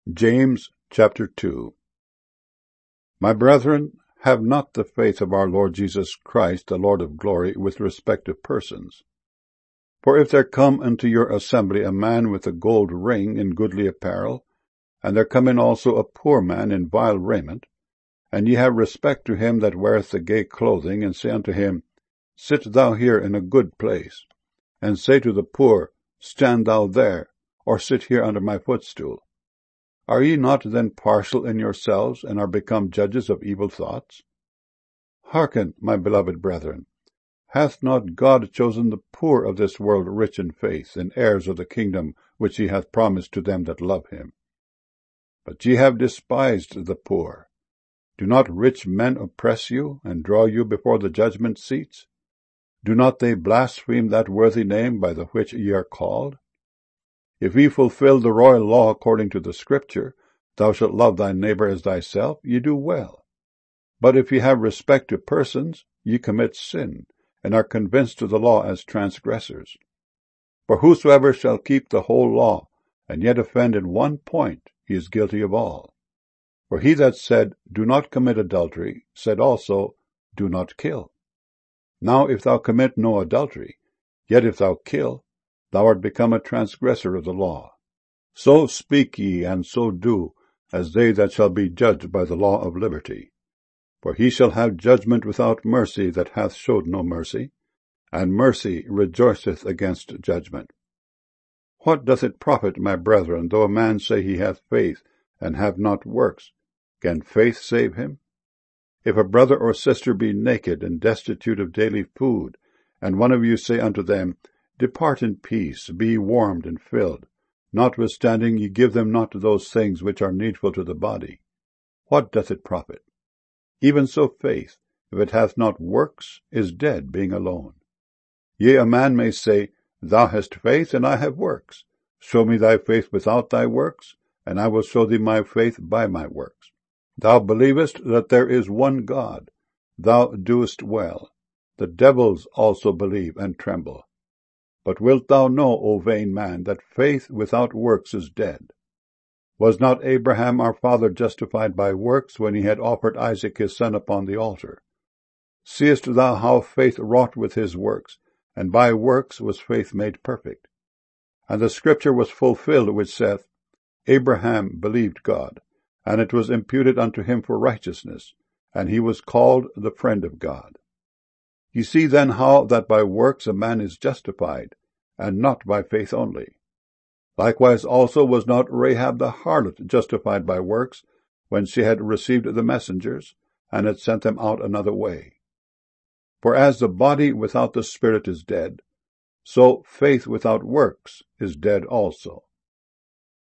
James chapter 2. My brethren, have not the faith of our Lord Jesus Christ, the Lord of glory, with respect to persons. For if there come into your assembly a man with a gold ring in goodly apparel, and there come in also a poor man in vile raiment, and ye have respect to him that weareth the gay clothing, and say unto him, Sit thou here in a good place, and say to the poor, Stand thou there, or sit here under my footstool, are ye not then partial in yourselves, and are become judges of evil thoughts? Hearken, my beloved brethren, hath not God chosen the poor of this world rich in faith, and heirs of the kingdom which he hath promised to them that love him? But ye have despised the poor. Do not rich men oppress you, and draw you before the judgment seats? Do not they blaspheme that worthy name by the which ye are called? If ye fulfill the royal law according to the Scripture, Thou shalt love thy neighbor as thyself, ye do well. But if ye have respect to persons, ye commit sin, and are convinced of the law as transgressors. For whosoever shall keep the whole law, and yet offend in one point, he is guilty of all. For he that said, Do not commit adultery, said also, Do not kill. Now if thou commit no adultery, yet if thou kill, thou art become a transgressor of the law. So speak ye, and so do, as they that shall be judged by the law of liberty. For he shall have judgment without mercy that hath showed no mercy, and mercy rejoiceth against judgment. What doth it profit, my brethren, though a man say he hath faith, and have not works? Can faith save him? If a brother or sister be naked and destitute of daily food, and one of you say unto them, Depart in peace, be warmed and filled, notwithstanding ye give them not those things which are needful to the body, what doth it profit? Even so faith, if it hath not works, is dead, being alone. Yea, a man may say, Thou hast faith, and I have works. Show me thy faith without thy works, and I will show thee my faith by my works. Thou believest that there is one God. Thou doest well. The devils also believe and tremble. But wilt thou know, O vain man, that faith without works is dead? Was not Abraham our father justified by works when he had offered Isaac his son upon the altar? Seest thou how faith wrought with his works, and by works was faith made perfect? And the scripture was fulfilled which saith, Abraham believed God, and it was imputed unto him for righteousness, and he was called the friend of God. Ye see then how that by works a man is justified, and not by faith only. Likewise also was not Rahab the harlot justified by works, when she had received the messengers, and had sent them out another way. For as the body without the spirit is dead, so faith without works is dead also.